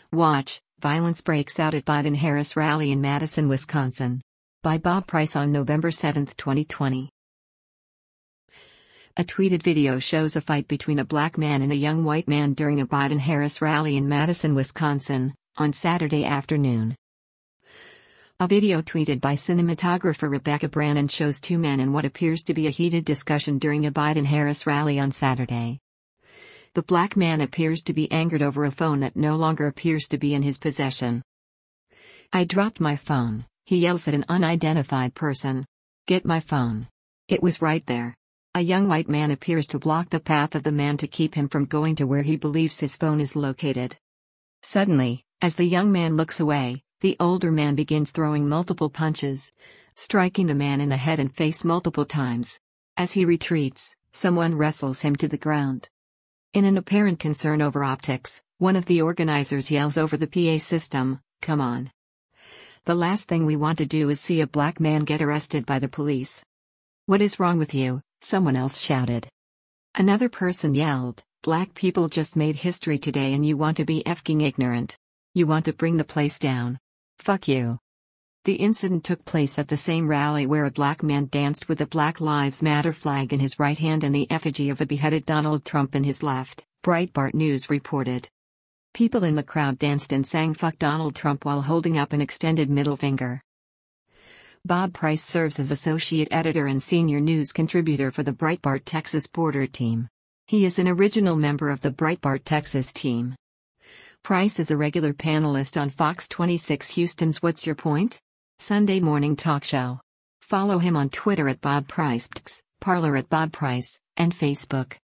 Watch, violence breaks out at Biden-Harris rally in Madison, Wisconsin. By Bob Price on November 7, 2020. A tweeted video shows a fight between a black man and a young white man during a Biden-Harris rally in Madison, Wisconsin, on Saturday afternoon. A video tweeted by cinematographer Rebecca Brannon shows two men in what appears to be a heated discussion during a Biden-Harris rally on Saturday. The black man appears to be angered over a phone that no longer appears to be in his possession. "I dropped my phone," he yells at an unidentified person. "Get my phone. It was right there." A young white man appears to block the path of the man to keep him from going to where he believes his phone is located. Suddenly, as the young man looks away, the older man begins throwing multiple punches, striking the man in the head and face multiple times. As he retreats, someone wrestles him to the ground. In an apparent concern over optics, one of the organizers yells over the PA system, "Come on. The last thing we want to do is see a black man get arrested by the police." "What is wrong with you?" someone else shouted. Another person yelled, "Black people just made history today and you want to be effing ignorant. You want to bring the place down. Fuck you." The incident took place at the same rally where a black man danced with the Black Lives Matter flag in his right hand and the effigy of a beheaded Donald Trump in his left, Breitbart News reported. People in the crowd danced and sang "Fuck Donald Trump" while holding up an extended middle finger. Bob Price serves as associate editor and senior news contributor for the Breitbart Texas Border team. He is an original member of the Breitbart Texas team. Price is a regular panelist on Fox 26 Houston's What's Your Point? Sunday morning talk show. Follow him on Twitter at Bob Price, Parler at Bob Price, and Facebook.